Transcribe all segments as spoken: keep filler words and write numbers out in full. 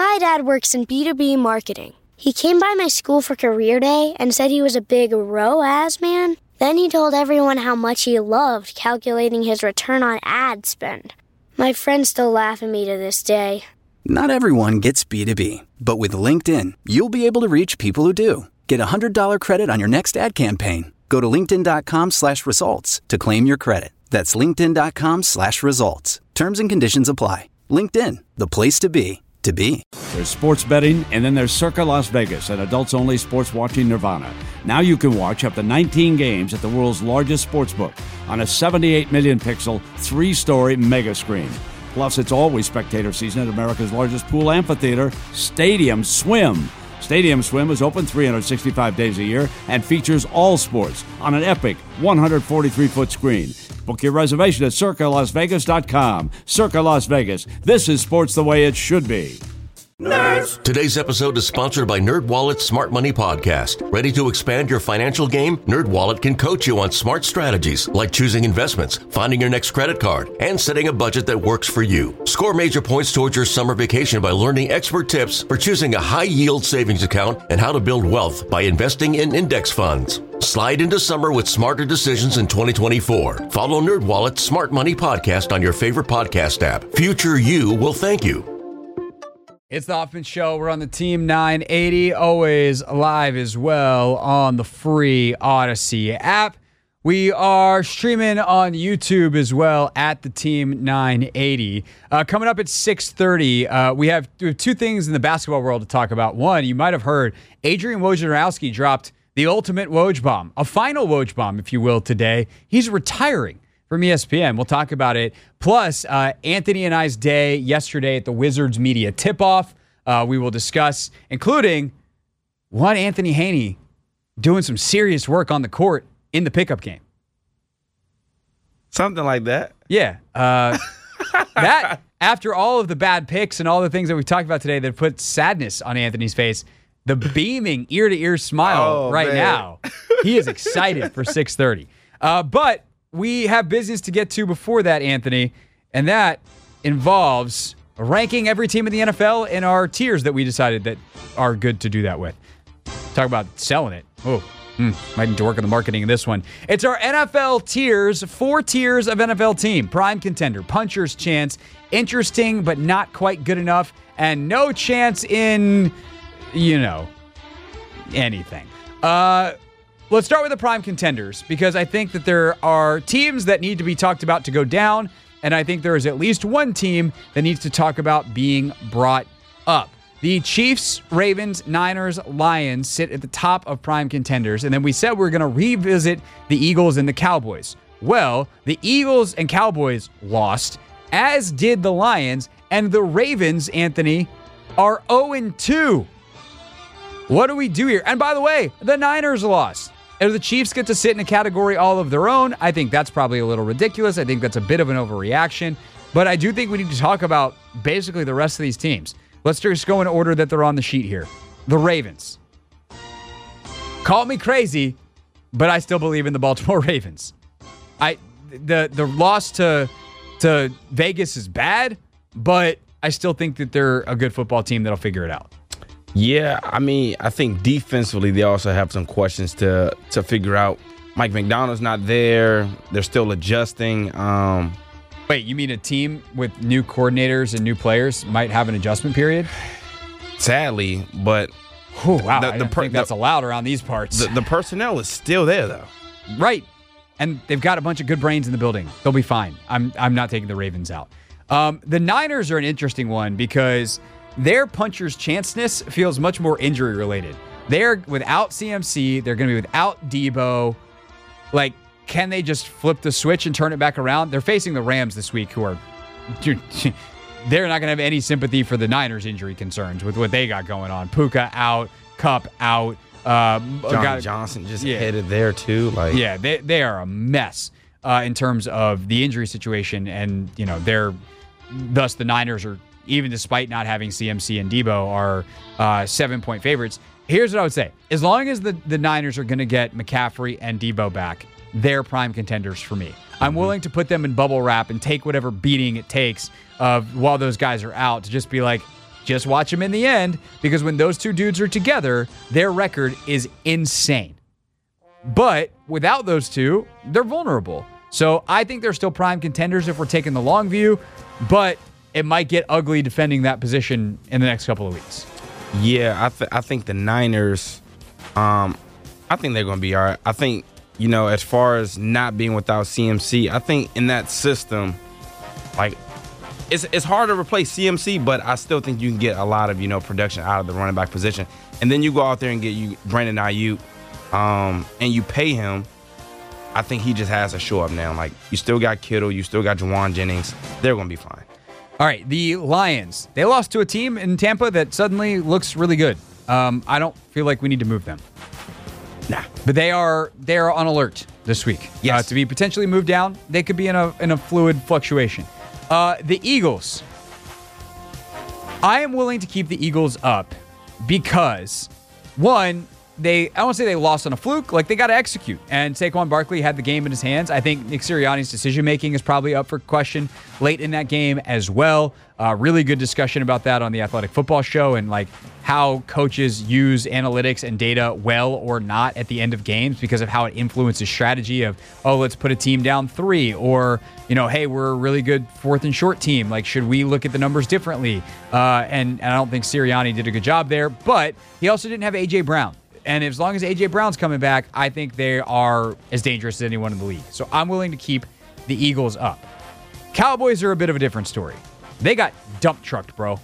My dad works in B two B marketing. He came by my school for career day and said he was a big R O A S man. Then he told everyone how much he loved calculating his return on ad spend. My friends still laugh at me to this day. Not everyone gets B two B, but with LinkedIn, you'll be able to reach people who do. Get a one hundred dollars credit on your next ad campaign. Go to linkedin.com slash results to claim your credit. That's linkedin.com slash results. Terms and conditions apply. LinkedIn, the place to be, to be. There's sports betting, and then there's Circa Las Vegas, an adults-only sports watching nirvana. Now you can watch up to nineteen games at the world's largest sportsbook on a seventy-eight million pixel, three-story mega screen. Plus, it's always spectator season at America's largest pool amphitheater, Stadium Swim. Stadium Swim is open three hundred sixty-five days a year and features all sports on an epic one hundred forty-three foot screen. Book your reservation at circa las vegas dot com. Circa Las Vegas. This is sports the way it should be. Nerds! Today's episode is sponsored by NerdWallet's Smart Money Podcast. Ready to expand your financial game? NerdWallet can coach you on smart strategies like choosing investments, finding your next credit card, and setting a budget that works for you. Score major points towards your summer vacation by learning expert tips for choosing a high-yield savings account and how to build wealth by investing in index funds. Slide into summer with smarter decisions in twenty twenty-four. Follow NerdWallet's Smart Money Podcast on your favorite podcast app. Future you will thank you. It's the Hoffman Show. We're on the Team nine eighty, always live as well on the free Odyssey app. We are streaming on YouTube as well at the Team nine eighty. Uh, coming up at six thirty, uh, we, have, we have two things in the basketball world to talk about. One, you might have heard Adrian Wojnarowski dropped the ultimate Woj bomb, a final Woj bomb, if you will, today. He's retiring from E S P N. We'll talk about it. Plus, uh, Anthony and I's day yesterday at the Wizards Media Tip-Off. Uh, we will discuss, including one Anthony Haney doing some serious work on the court in the pickup game. Something like that. Yeah. Uh, that, after all of the bad picks and all the things that we've talked about today that put sadness on Anthony's face, the beaming ear-to-ear smile oh, right man. now, he is excited for six thirty. Uh, but we have business to get to before that, Anthony, and that involves ranking every team in the N F L in our tiers that we decided that are good to do that with. Talk about selling it. Oh, mm, might need to work on the marketing in this one. It's our N F L tiers, four tiers of N F L team. Prime contender, puncher's chance, interesting but not quite good enough, and no chance in, you know, anything. Uh... Let's start with the prime contenders, because I think that there are teams that need to be talked about to go down, and I think there is at least one team that needs to talk about being brought up. The Chiefs, Ravens, Niners, Lions sit at the top of prime contenders, and then we said we we're going to revisit the Eagles and the Cowboys. Well, the Eagles and Cowboys lost, as did the Lions, and the Ravens, Anthony, are oh and two. What do we do here? And by the way, the Niners lost. And the Chiefs get to sit in a category all of their own. I think that's probably a little ridiculous. I think that's a bit of an overreaction. But I do think we need to talk about basically the rest of these teams. Let's just go in order that they're on the sheet here. The Ravens. Call me crazy, but I still believe in the Baltimore Ravens. I the the loss to to Vegas is bad, but I still think that they're a good football team that'll figure it out. Yeah, I mean, I think defensively they also have some questions to to figure out. Mike McDonald's not there. They're still adjusting. Um, Wait, you mean a team with new coordinators and new players might have an adjustment period? Sadly, but oh, wow, the, I the don't per, think that's the, allowed around these parts. The, the personnel is still there, though. Right, and they've got a bunch of good brains in the building. They'll be fine. I'm I'm not taking the Ravens out. Um, the Niners are an interesting one because their puncher's chanceness feels much more injury related. They're without C M C. They're going to be without Debo. Like, can they just flip the switch and turn it back around? They're facing the Rams this week, who are they're not going to have any sympathy for the Niners' injury concerns with what they got going on. Puka out, Kupp out. Uh, John got, Johnson just yeah. headed there too. Like, yeah, they they are a mess uh, in terms of the injury situation, and you know they're thus the Niners are, even despite not having C M C and Debo, are uh, seven-point favorites. Here's what I would say. As long as the, the Niners are going to get McCaffrey and Debo back, they're prime contenders for me. I'm mm-hmm. willing to put them in bubble wrap and take whatever beating it takes of while those guys are out to just be like, Just watch them in the end, because when those two dudes are together, their record is insane. But without those two, they're vulnerable. So I think they're still prime contenders if we're taking the long view, but it might get ugly defending that position in the next couple of weeks. Yeah, I, th- I think the Niners, um, I think they're going to be all right. I think, you know, as far as not being without C M C, I think in that system, like, it's it's hard to replace C M C, but I still think you can get a lot of, you know, production out of the running back position. And then you go out there and get you Brandon Ayuk, um, and you pay him. I think he just has to show up now. Like, you still got Kittle, you still got Juwan Jennings. They're going to be fine. All right, the Lions. They lost to a team in Tampa that suddenly looks really good. Um, I don't feel like we need to move them. Nah. But they are they are on alert this week. Yes. Uh, to be potentially moved down. They could be in a in a fluid fluctuation. Uh, the Eagles. I am willing to keep the Eagles up because, one, they I won't say they lost on a fluke. Like, they got to execute. And Saquon Barkley had the game in his hands. I think Nick Sirianni's decision-making is probably up for question late in that game as well. Uh, really good discussion about that on the Athletic Football Show and, like, how coaches use analytics and data well or not at the end of games because of how it influences strategy of, oh, let's put a team down three, or, you know, hey, we're a really good fourth and short team. Like, should we look at the numbers differently? Uh, and, and I don't think Sirianni did a good job there, but he also didn't have A J Brown. And as long as A J Brown's coming back, I think they are as dangerous as anyone in the league. So I'm willing to keep the Eagles up. Cowboys are a bit of a different story. They got dump trucked, bro.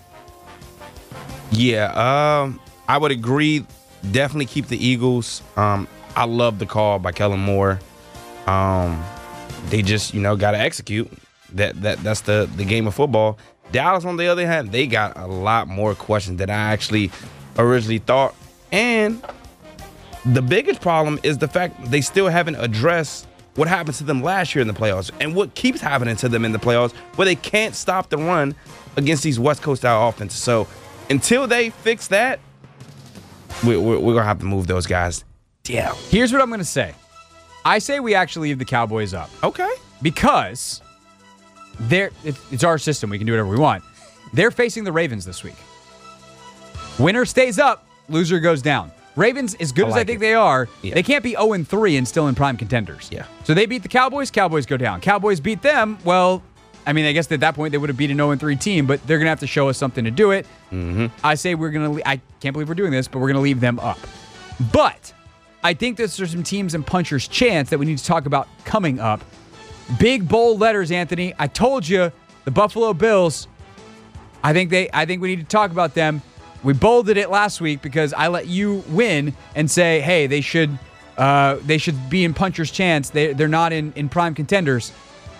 Yeah, um, I would agree. Definitely keep the Eagles. Um, I love the call by Kellen Moore. Um, they just, you know, got to execute. That that that's the the game of football. Dallas, on the other hand, they got a lot more questions than I actually originally thought. And the biggest problem is the fact they still haven't addressed what happened to them last year in the playoffs and what keeps happening to them in the playoffs where they can't stop the run against these West Coast style offenses. So until they fix that, we, we're, we're going to have to move those guys down. Here's what I'm going to say. I say we actually leave the Cowboys up. Okay. Because they're, it's our system. We can do whatever we want. They're facing the Ravens this week. Winner stays up, loser goes down. Ravens, as good I as like I think it. they are, Yeah. they can't be oh and three and still in prime contenders. Yeah. So they beat the Cowboys, Cowboys go down. Cowboys beat them, well, I mean, I guess at that point they would have beat an oh and three team, but they're going to have to show us something to do it. Mm-hmm. I say we're going to, I can't believe we're doing this, but we're going to leave them up. But I think that there's some teams in puncher's chance that we need to talk about coming up. Big, bold letters, Anthony. I told you, the Buffalo Bills, I think they, I think we need to talk about them. We bolded it last week because I let you win and say, hey, they should uh, they should be in puncher's chance. They, they're not in, in prime contenders.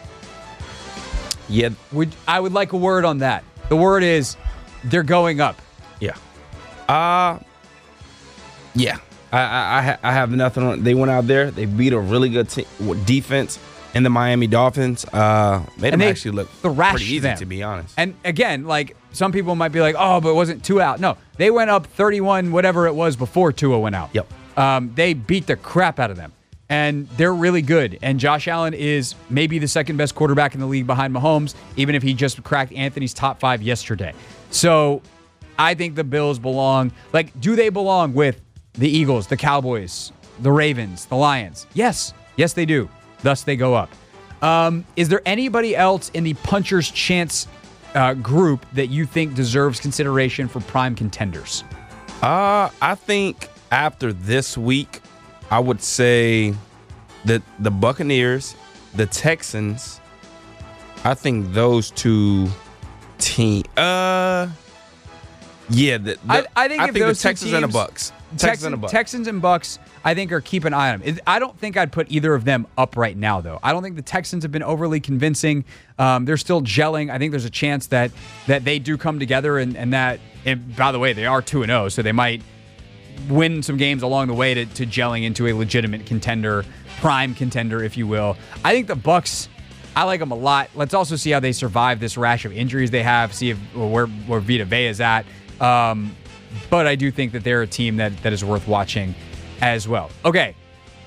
Yeah. Would I would like a word on that. The word is they're going up. Yeah. Uh, yeah. I, I, I, ha- I have nothing on. They went out there. They beat a really good te- defense in the Miami Dolphins. Uh, made And them they actually look thrashed pretty easy, them. to be honest. And again, like, some people might be like, oh, but it wasn't two out. No, they went up thirty-one, whatever it was, before Tua went out. Yep. Um, they beat the crap out of them. And they're really good. And Josh Allen is maybe the second best quarterback in the league behind Mahomes, even if he just cracked Anthony's top five yesterday. So I think the Bills belong. Like, do they belong with the Eagles, the Cowboys, the Ravens, the Lions? Yes. Yes, they do. Thus, they go up. Um, is there anybody else in the puncher's chance uh, group that you think deserves consideration for prime contenders? Uh, I think after this week, I would say that the Buccaneers, the Texans, I think those two teams. Uh, yeah, the, the, I, I think I if think those the Texans two teams, and the Bucks. Texans Texans, and the Bucks. Texans and Bucks, I think, are keep an eye on them. It, I don't think I'd put either of them up right now, though. I don't think the Texans have been overly convincing. Um, they're still gelling. I think there's a chance that that they do come together, and, and that, and by the way, they are two and oh, so they might win some games along the way to, to gelling into a legitimate contender, prime contender, if you will. I think the Bucks, I like them a lot. Let's also see how they survive this rash of injuries they have, see if where, where Vita Vea is at. Um, but I do think that they're a team that, that is worth watching as well. Okay,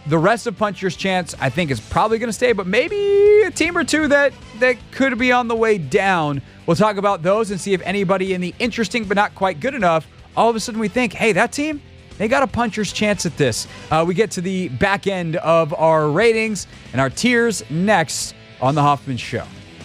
the rest of Puncher's Chance, I think, is probably going to stay, but maybe a team or two that, that could be on the way down. We'll talk about those and see if anybody in the interesting but not quite good enough, all of a sudden we think, hey, that team, they got a Puncher's Chance at this. Uh, we get to the back end of our ratings and our tiers next on The Hoffman Show.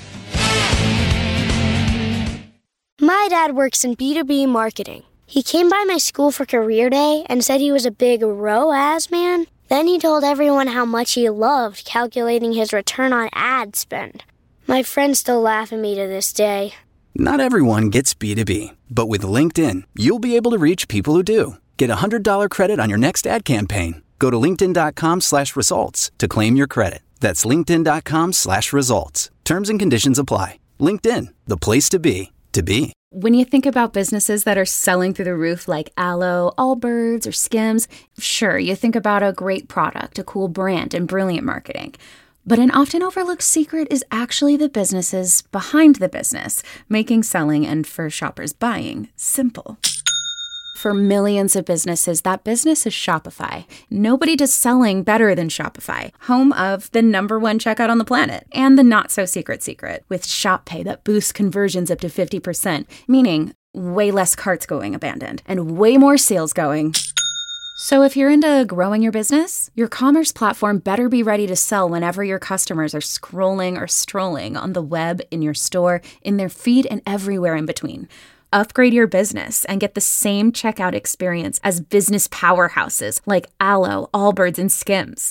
My dad works in B two B marketing. He came by my school for career day and said he was a big R O A S man. Then he told everyone how much he loved calculating his return on ad spend. My friends still laugh at me to this day. Not everyone gets B two B, but with LinkedIn, you'll be able to reach people who do. Get a one hundred dollars credit on your next ad campaign. Go to linkedin.com slash results to claim your credit. That's linkedin.com slash results. Terms and conditions apply. LinkedIn, the place to be, to be. When you think about businesses that are selling through the roof like Aloe, Allbirds, or Skims, sure, you think about a great product, a cool brand, and brilliant marketing. But an often overlooked secret is actually the businesses behind the business, making selling and for shoppers buying simple. For millions of businesses, that business is Shopify. Nobody does selling better than Shopify, home of the number one checkout on the planet and the not-so-secret secret with Shop Pay that boosts conversions up to fifty percent, meaning way less carts going abandoned and way more sales going. So if you're into growing your business, your commerce platform better be ready to sell whenever your customers are scrolling or strolling on the web, in your store, in their feed, and everywhere in between. Upgrade your business and get the same checkout experience as business powerhouses like Aloe, Allbirds, and Skims.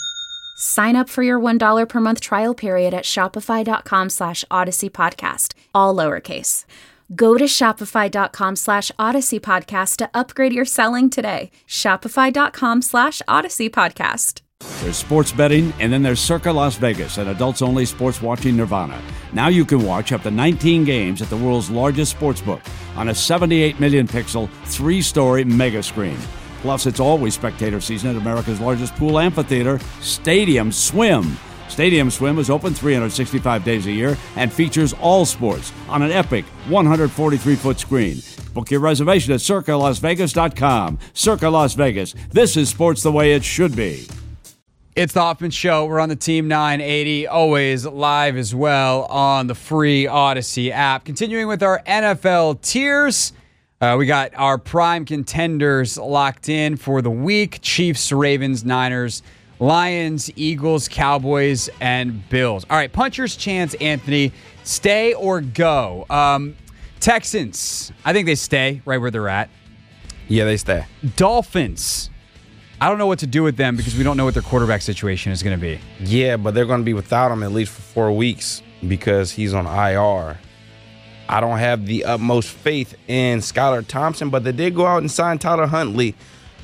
Sign up for your one dollar per month trial period at shopify.com slash Odyssey Podcast, all lowercase. Go to shopify.com slash Odyssey Podcast to upgrade your selling today. Shopify.com slash Odyssey Podcast. There's sports betting, and then there's Circa Las Vegas, an adults-only sports watching nirvana. Now you can watch up to nineteen games at the world's largest sportsbook on a seventy-eight million pixel, three-story mega screen. Plus, it's always spectator season at America's largest pool amphitheater, Stadium Swim. Stadium Swim is open three hundred sixty-five days a year and features all sports on an epic one hundred forty-three foot screen. Book your reservation at circa las vegas dot com. Circa Las Vegas. This is sports the way it should be. It's the Hoffman Show. We're on the Team nine eighty, always live as well on the free Odyssey app. Continuing with our N F L tiers, uh, we got our prime contenders locked in for the week. Chiefs, Ravens, Niners, Lions, Eagles, Cowboys, and Bills. All right, Puncher's Chance, Anthony. Stay or go? Um, Texans, I think they stay right where they're at. Yeah, they stay. Dolphins. I don't know what to do with them because we don't know what their quarterback situation is going to be. Yeah, but they're going to be without him at least for four weeks because he's on I R. I don't have the utmost faith in Skylar Thompson, but they did go out and sign Tyler Huntley.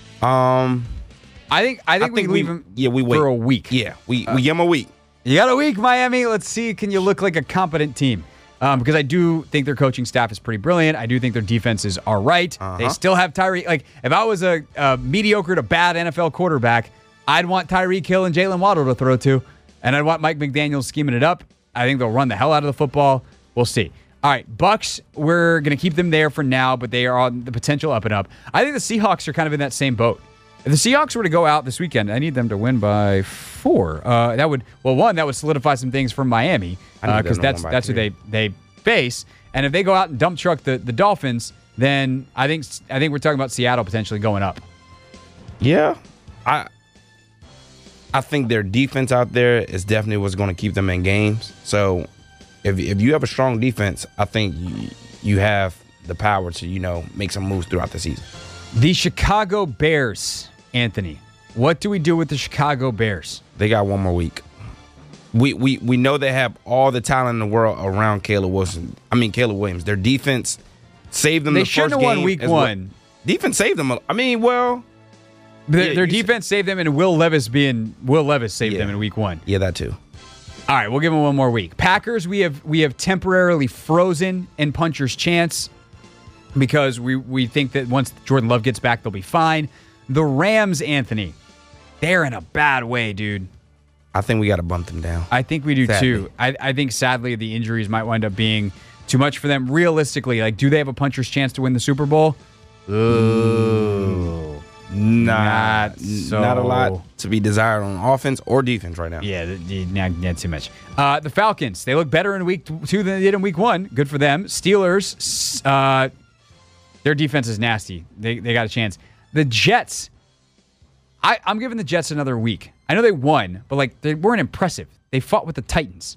Um, I think I think, I think we we leave him yeah, we wait. for a week. Yeah, we, Uh, we give him a week. You got a week, Miami. Let's see, can you look like a competent team? Um, because I do think their coaching staff is pretty brilliant. I do think their defenses are right. Uh-huh. They still have Tyreek. Like, if I was a, a mediocre to bad N F L quarterback, I'd want Tyreek Hill and Jalen Waddle to throw to, and I'd want Mike McDaniel scheming it up. I think they'll run the hell out of the football. We'll see. All right, Bucks, we're going to keep them there for now, but they are on the potential up and up. I think the Seahawks are kind of in that same boat. If the Seahawks were to go out this weekend, I need them to win by four. Uh, that would, well, one, that would solidify some things for Miami because uh, that's that's who they they face. And if they go out and dump truck the, the Dolphins, then I think I think we're talking about Seattle potentially going up. Yeah, I I think their defense out there is definitely what's going to keep them in games. So if if you have a strong defense, I think you, you have the power to, you know, make some moves throughout the season. The Chicago Bears, Anthony. What do we do with the Chicago Bears? They got one more week. We we we know they have all the talent in the world around Caleb Wilson. I mean Caleb Williams. Their defense saved them. They the shouldn't first have won game week as one. Well. Defense saved them. I mean, well, their, yeah, their defense said, saved them, and Will Levis being Will Levis saved yeah. them in week one. Yeah, that too. All right, we'll give them one more week. Packers, we have we have temporarily frozen in Puncher's Chance because we we think that once Jordan Love gets back, they'll be fine. The Rams, Anthony, they're in a bad way, dude. I think we got to bump them down. I think we do sadly. too. I, I think sadly the injuries might wind up being too much for them. Realistically, like, do they have a Puncher's Chance to win the Super Bowl? Ooh. Nah, Not so- not a lot to be desired on offense or defense right now. Yeah, th- th- not, not too much. Uh, the Falcons, they look better in week two than they did in week one. Good for them. Steelers, s- uh, their defense is nasty. They they got a chance. The Jets, I, I'm giving the Jets another week. I know they won, but like they weren't impressive. They fought with the Titans.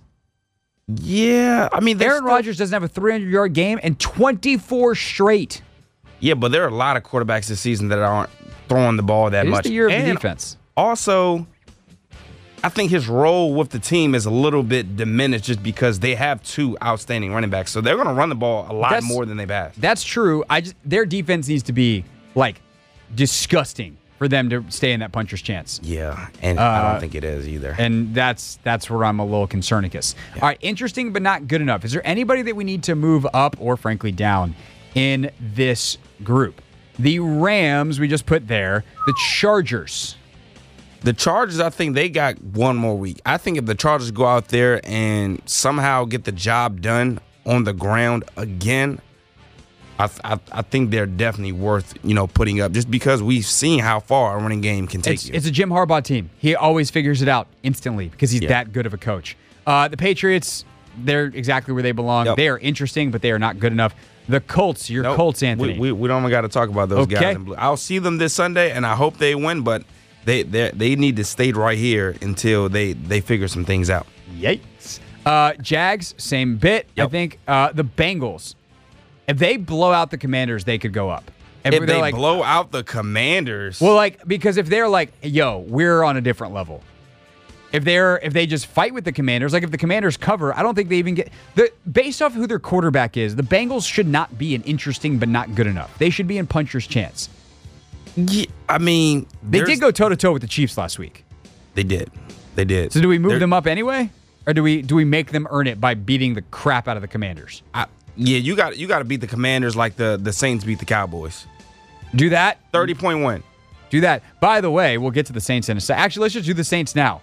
Yeah, I mean, they're Aaron still- Rodgers doesn't have a three hundred yard game and twenty-four straight. Yeah, but there are a lot of quarterbacks this season that aren't throwing the ball that It is much. the year of the And defense. Also, I think his role with the team is a little bit diminished just because they have two outstanding running backs. So they're going to run the ball a lot That's- more than they've had. That's true. I just their defense needs to be like disgusting for them to stay in that puncher's chance. Yeah, and I don't think it is either. And that's that's where I'm a little concernicus. Yeah. All right, interesting but not good enough. Is there anybody that we need to move up or frankly down in this group? The Rams we just put there. The Chargers. The Chargers, I think they got one more week. I think if the Chargers go out there and somehow get the job done on the ground again, I, I, I think they're definitely worth, you know, putting up just because we've seen how far a running game can take It's, you. it's a Jim Harbaugh team. He always figures it out instantly because he's Yeah. that good of a coach. Uh, the Patriots, they're exactly where they belong. Yep. They are interesting, but they are not good enough. The Colts, your Nope. Colts, Anthony. We, we, we don't got to talk about those Okay. guys in blue. I'll see them this Sunday, and I hope they win, but they they they need to stay right here until they, they figure some things out. Yikes. Uh, Jags, same bit. I Yep. think uh, the Bengals, if they blow out the Commanders, they could go up. If they're they like, blow out the Commanders, well, like because if they're like, yo, we're on a different level. If they're if they just fight with the Commanders, like if the Commanders cover, I don't think they even get the based off who their quarterback is. The Bengals should not be an interesting but not good enough. They should be in puncher's chance. yeah, I mean, They there's- did go toe to toe with the Chiefs last week. They did. They did. So do we move They're- them up anyway, or do we do we make them earn it by beating the crap out of the Commanders? I, yeah, you got you got to beat the Commanders like the, the Saints beat the Cowboys. Do that. thirty point win. Do that. By the way, we'll get to the Saints in a sec. Actually, let's just do the Saints now.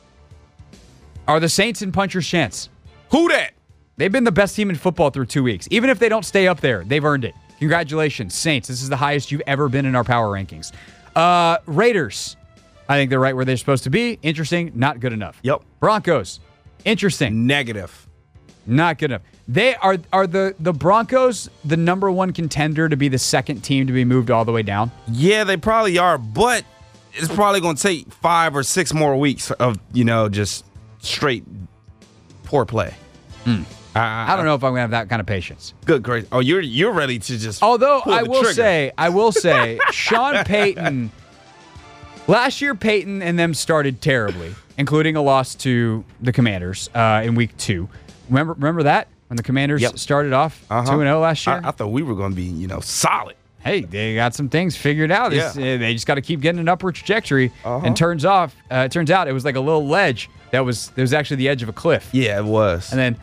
Are the Saints in puncher's chance? Who that? They've been the best team in football through two weeks. Even if they don't stay up there, they've earned it. Congratulations, Saints. This is the highest you've ever been in our power rankings. Uh, Raiders. I think they're right where they're supposed to be. Interesting, not good enough. Yep. Broncos. Interesting, Negative. not good enough. They are are the, the Broncos the number one contender to be the second team to be moved all the way down? Yeah, they probably are, but it's probably going to take five or six more weeks of, you know, just straight poor play. Hmm. I, I don't know if I'm gonna have that kind of patience. Good grace. Oh, you're you're ready to just Although pull I the will trigger. say, I will say, Sean Payton. Last year, Payton and them started terribly, including a loss to the Commanders uh, in Week Two. Remember, remember that when the Commanders Yep. started off two Uh-huh. and zero last year. I, I thought we were going to be, you know, solid. Hey, they got some things figured out. It's- Yeah. uh, They just got to keep getting an upward trajectory. Uh-huh. And turns off, uh, it turns out it was like a little ledge that was that was actually the edge of a cliff. Yeah, it was. And then,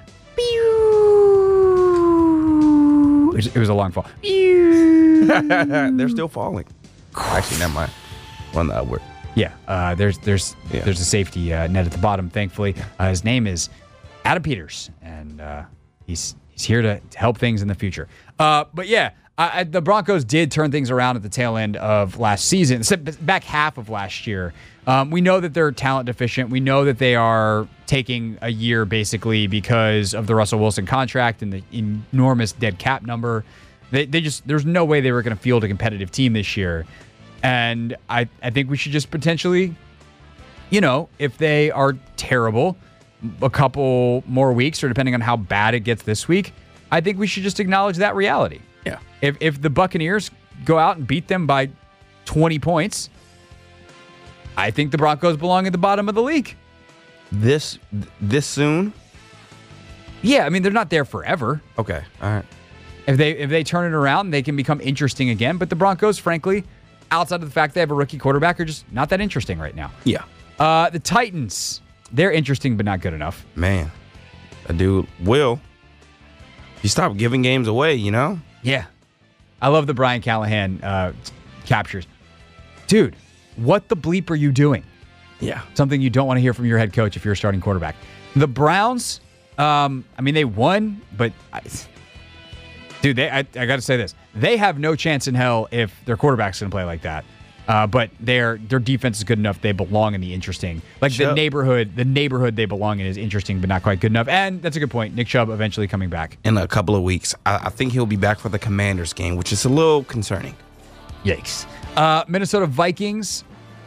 pew, it was, it was a long fall. Pew. They're still falling. Actually, never mind. On the upward. Yeah, uh, there's there's Yeah. there's a safety uh, net at the bottom. Thankfully, uh, his name is Adam Peters, and uh, he's he's here to, to help things in the future. Uh, but yeah, I, I, the Broncos did turn things around at the tail end of last season, except back half of last year. Um, we know that they're talent deficient. We know that they are taking a year basically because of the Russell Wilson contract and the enormous dead cap number. They they just there's no way they were going to field a competitive team this year. And I, I think we should just potentially, you know, if they are terrible, a couple more weeks, or depending on how bad it gets this week, I think we should just acknowledge that reality. Yeah. If if the Buccaneers go out and beat them by twenty points, I think the Broncos belong at the bottom of the league. This this soon? Yeah, I mean, they're not there forever. Okay. All right. If they if they turn it around, they can become interesting again. But the Broncos, frankly, outside of the fact they have a rookie quarterback, are just not that interesting right now. Yeah. Uh, the Titans, they're interesting but not good enough. Man, a dude will. You stop giving games away, you know? Yeah. I love the Brian Callahan uh, captures. Dude, what the bleep are you doing? Yeah. Something you don't want to hear from your head coach if you're a starting quarterback. The Browns, um, I mean, they won, but I, dude, they, I, I got to say this. They have no chance in hell if their quarterback's going to play like that. Uh, but their their defense is good enough. They belong in the interesting, like Chubb. the neighborhood. The neighborhood they belong in is interesting, but not quite good enough. And that's a good point. Nick Chubb eventually coming back in a couple of weeks. I, I think he'll be back for the Commanders game, which is a little concerning. Yikes! Uh, Minnesota Vikings.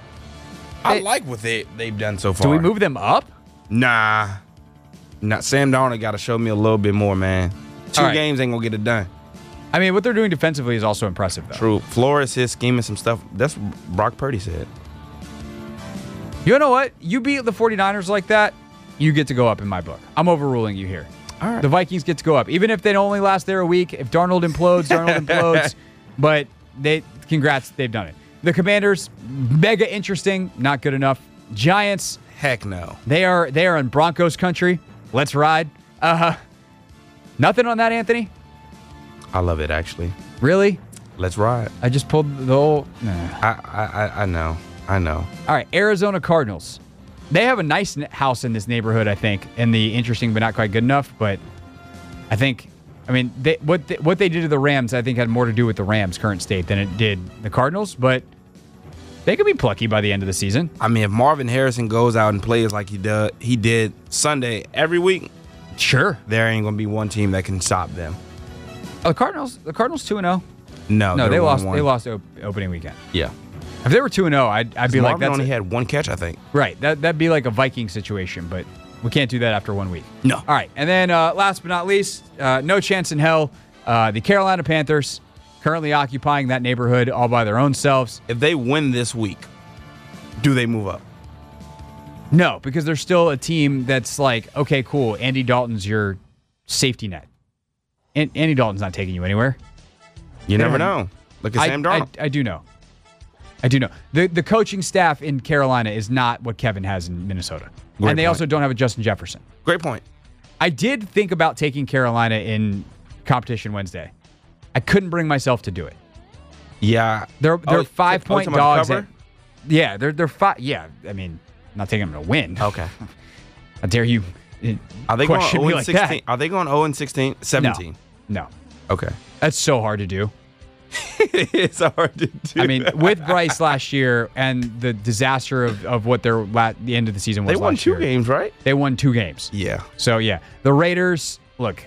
I Hey, like what they they've done so far. Do we move them up? Nah, nah. Sam Darnold got to show me a little bit more, man. Two All right. games ain't gonna get it done. I mean, what they're doing defensively is also impressive, though. True. Flores is scheming some stuff. That's what Brock Purdy said. You know what? You beat the 49ers like that, you get to go up in my book. I'm overruling you here. All right. The Vikings get to go up. Even if they only last there a week, if Darnold implodes, Darnold implodes. But they, congrats, they've done it. The Commanders, mega interesting, not good enough. Giants, Heck no. they are they are in Broncos country. Let's ride. Uh, nothing on that, Anthony? I love it, actually. Really? Let's ride. I just pulled the whole... Nah. I, I, I, I know. I know. All right, Arizona Cardinals. They have a nice n- house in this neighborhood, I think, in the interesting but not quite good enough. But I think, I mean, they, what they, what they did to the Rams, I think, had more to do with the Rams' current state than it did the Cardinals. But they could be plucky by the end of the season. I mean, if Marvin Harrison goes out and plays like he did, he did Sunday every week, Sure. there ain't gonna be one team that can stop them. Oh, the Cardinals, the Cardinals two and zero. No, No, they're they lost. one and one. They lost op- opening weekend. Yeah, If they were two and zero, I'd, I'd be like, Marvin that's only a- had one catch, I think. right. That that'd be like a Viking situation, but we can't do that after one week. No. All right, and then uh, last but not least, uh, no chance in hell. Uh, the Carolina Panthers currently occupying that neighborhood all by their own selves. If they win this week, do they move up? No, because they're still a team that's like, okay, cool. Andy Dalton's your safety net. And Andy Dalton's not taking you anywhere. You They never don't- know. Look at I, Sam Darnold. I, I do know. I do know. The the coaching staff in Carolina is not what Kevin has in Minnesota. Great and they point. also don't have a Justin Jefferson. Great point. I did think about taking Carolina in competition Wednesday. I couldn't bring myself to do it. Yeah, They're they're Oh, five oh, point talking about dogs. the At, yeah, they're they're five. Yeah, I mean, I'm not taking them to win. Okay. How dare you? uh, Are they going question zero me and like sixteen? that? Are they going zero and sixteen? seventeen. No, Okay. that's so hard to do. It's hard to do. I mean, with Bryce last year and the disaster of, of what their la- the end of the season was they won last two year, games, right? They won two games. Yeah. So yeah, the Raiders. Look,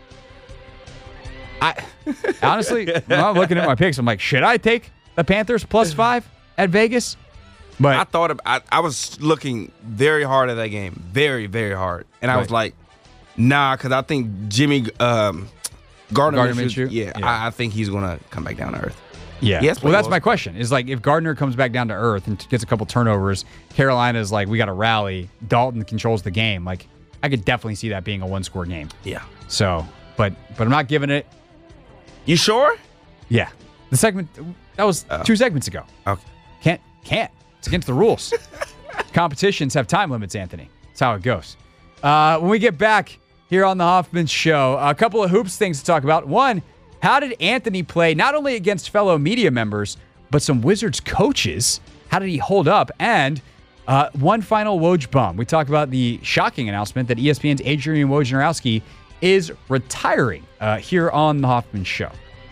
I honestly, when I'm looking at my picks, I'm like, should I take the Panthers plus five at Vegas? But I thought of, I, I was looking very hard at that game, very, very hard, and I was Right. like, nah, because I think Jimmy um, Gardner, Gardner Minshew, Minshew? yeah, Yeah. I, I think he's gonna come back down to earth. yeah, Yes, well, but that's he my was- question. Is like if Gardner comes back down to earth and gets a couple turnovers, Carolina's like, we got to rally. Dalton controls the game. Like, I could definitely see that being a one score game. Yeah. So, but but I'm not giving it. You sure? Yeah, the segment that was two segments ago. Okay. Can't, can't. It's against the rules. Competitions have time limits, Anthony. That's how it goes. Uh, when we get back here on the Hoffman Show, a couple of hoops things to talk about. One, how did Anthony play not only against fellow media members, but some Wizards coaches? How did he hold up? And uh, one final Woj bomb. We talked about the shocking announcement that E S P N's Adrian Wojnarowski is retiring uh, here on the Hoffman Show.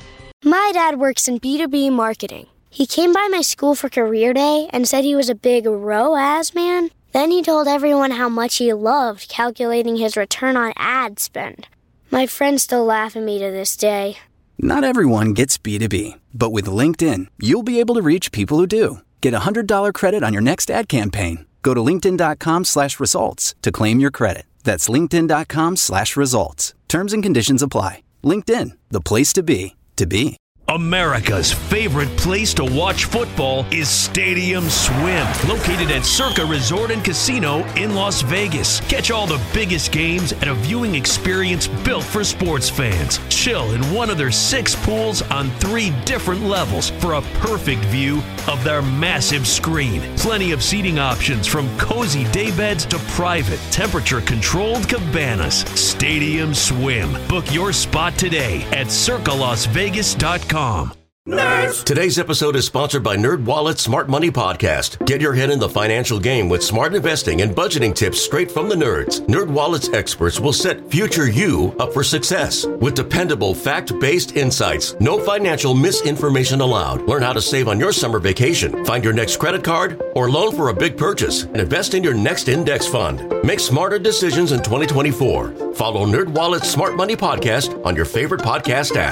My dad works in B two B marketing. He came by my school for career day and said he was a big R O A S man. Then he told everyone how much he loved calculating his return on ad spend. My friends still laugh at me to this day. Not everyone gets B two B, but with LinkedIn, you'll be able to reach people who do. Get a one hundred dollars credit on your next ad campaign. Go to linkedin.com slash results to claim your credit. That's linkedin.com slash results. Terms and conditions apply. LinkedIn, the place to be, to be. America's favorite place to watch football is Stadium Swim, located at Circa Resort and Casino in Las Vegas. Catch all the biggest games at a viewing experience built for sports fans. Chill in one of their six pools on three different levels for a perfect view of their massive screen. Plenty of seating options from cozy daybeds to private, temperature-controlled cabanas. Stadium Swim. Book your spot today at circa las vegas dot com. Nerds! Today's episode is sponsored by NerdWallet's Smart Money Podcast. Get your head in the financial game with smart investing and budgeting tips straight from the nerds. NerdWallet's experts will set future you up for success. With dependable, fact-based insights, no financial misinformation allowed. Learn how to save on your summer vacation, find your next credit card, or loan for a big purchase, and invest in your next index fund. Make smarter decisions in twenty twenty-four. Follow NerdWallet's Smart Money Podcast on your favorite podcast app.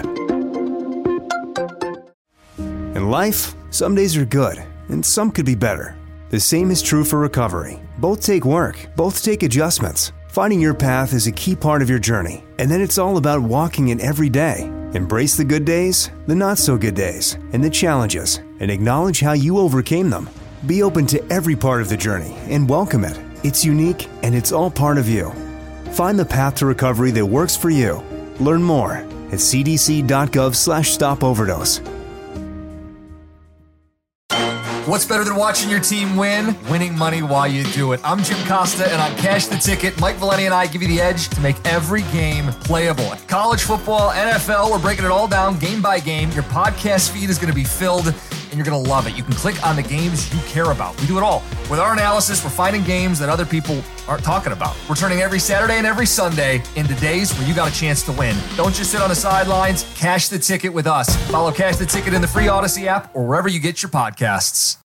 In life, some days are good, and some could be better. The same is true for recovery. Both take work, both take adjustments. Finding your path is a key part of your journey, and then it's all about walking it every day. Embrace the good days, the not-so-good days, and the challenges, and acknowledge how you overcame them. Be open to every part of the journey and welcome it. It's unique, and it's all part of you. Find the path to recovery that works for you. Learn more at c d c dot gov slash stop overdose. What's better than watching your team win? Winning money while you do it. I'm Jim Costa, and on Cash the Ticket, Mike Valenti and I give you the edge to make every game playable. College football, N F L, we're breaking it all down game by game. Your podcast feed is going to be filled, and you're going to love it. You can click on the games you care about. We do it all. With our analysis, we're finding games that other people aren't talking about. We're turning every Saturday and every Sunday into days where you got a chance to win. Don't just sit on the sidelines. Cash the Ticket with us. Follow Cash the Ticket in the free Odyssey app or wherever you get your podcasts.